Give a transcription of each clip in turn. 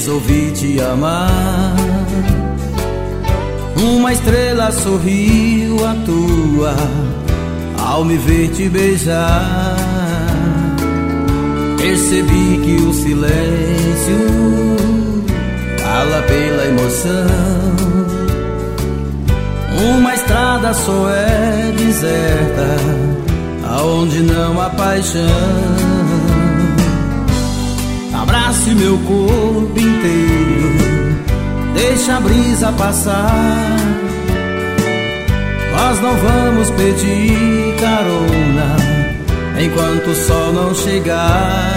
resolvi te amar. Uma estrela sorriu à tua ao me ver te beijar. Percebi que o silêncio fala pela emoção. Uma estrada só é deserta aonde não há paixão. Abrace meu corpo inteiro, deixa a brisa passar. Nós não vamos pedir carona enquanto o sol não chegar.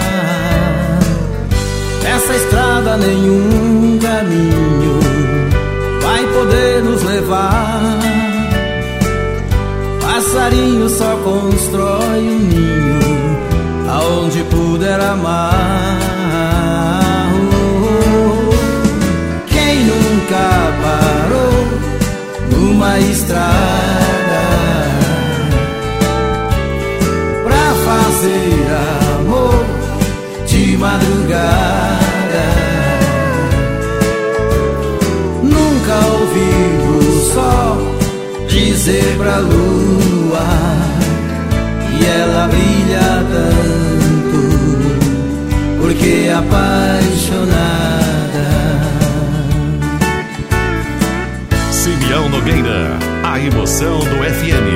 Nessa estrada nenhum caminho vai poder nos levar. Passarinho só constrói um ninho aonde puder amar. Quem nunca parou numa estrada pra fazer amor de madrugada? Nunca ouviu o sol dizer pra lua e ela brilha tanto porque é apaixonada. Simeão Nogueira, a emoção do FM.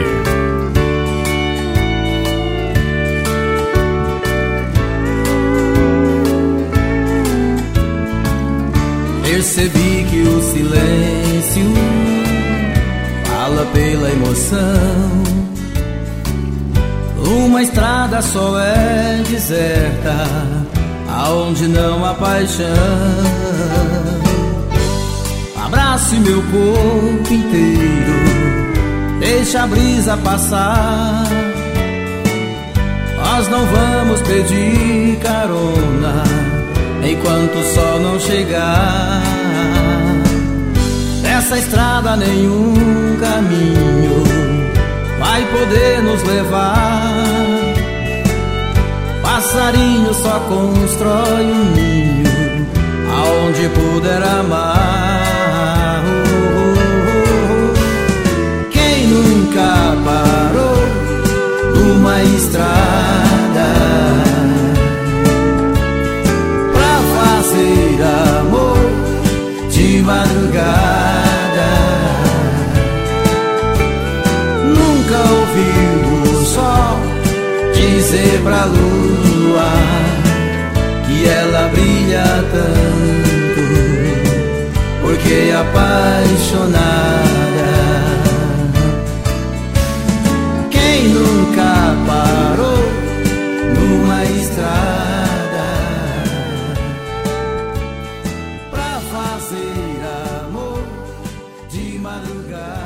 Percebi que o silêncio fala pela emoção. Uma estrada só é deserta aonde não há paixão. Abrace meu corpo inteiro, deixa a brisa passar. Nós não vamos pedir carona enquanto o sol não chegar. Nessa estrada nenhum caminho vai poder nos levar. Passarinho só constrói um ninho aonde puder amar. Quem nunca parou numa estrada pra fazer amor de madrugada? Nunca ouviu o sol dizer pra lua que ela brilha tanto porque é apaixonada? Quem nunca parou numa estrada pra fazer amor de madrugada?